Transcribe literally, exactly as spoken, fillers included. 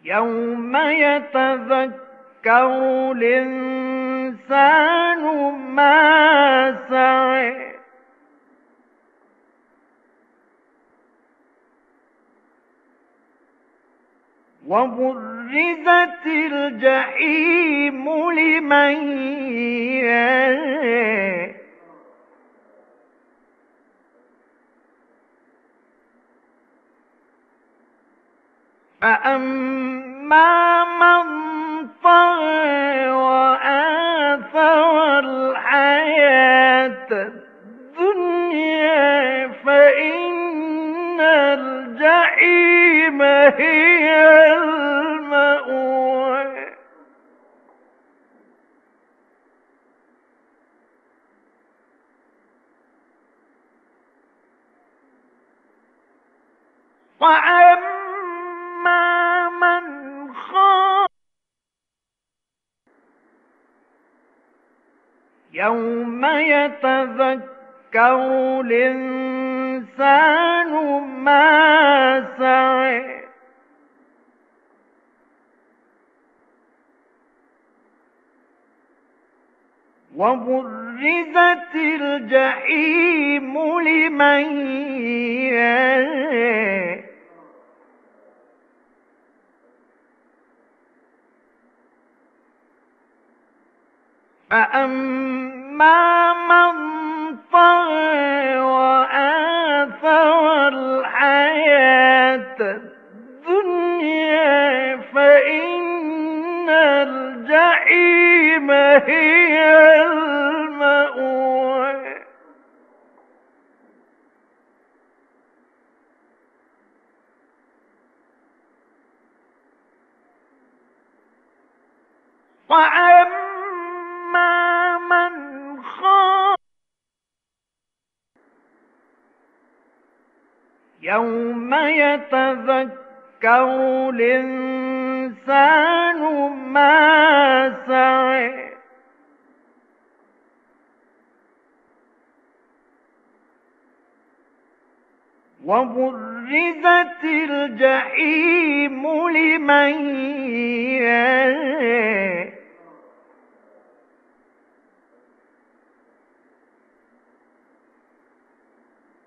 يوم يتذكر الإنسان ما سعى وبرزت الجحيم لمن يرى فأما من طغى وآثر الحياة الدنيا فإن الجحيم هي المأوى وأما من خاف يوم يتذكر الإنسان ما سعى وبرزت الجحيم لمن يرى فأما من طغى وآثر الحياة الدنيا فإن الجحيم هي المأوى وأما من خاف يوم يتذكر الإنسان ما سعى وبرزت الجحيم لمن يرى